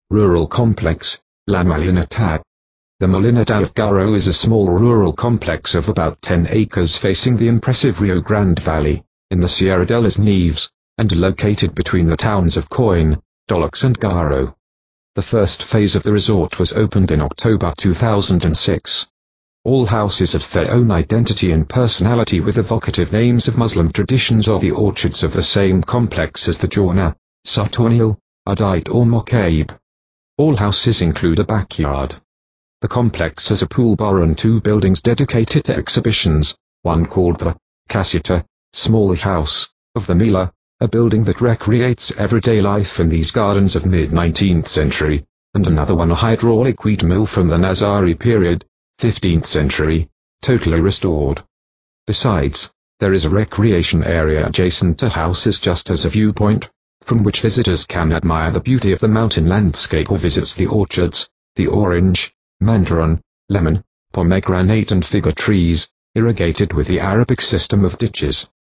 Rural complex, La Molinata. The Molinata of Garo is a small rural complex of about 10 acres facing the impressive Rio Grande Valley, in the Sierra de las Nieves, and located between the towns of Coin, Dolox and Garo. The first phase of the resort was opened in October 2006. All houses have their own identity and personality with evocative names of Muslim traditions or the orchards of the same complex as the Jorna, Sartornil, Adite or Mokaib. All houses include a backyard. The complex has a pool bar and 2 buildings dedicated to exhibitions, one called the Casita, Small House, of the Mila, a building that recreates everyday life in these gardens of mid-19th century, and another one a hydraulic wheat mill from the Nazari period, 15th century, totally restored. Besides, there is a recreation area adjacent to houses just as a viewpoint, from which visitors can admire the beauty of the mountain landscape or visits the orchards, the orange, mandarin, lemon, pomegranate and fig trees, irrigated with the Arabic system of ditches.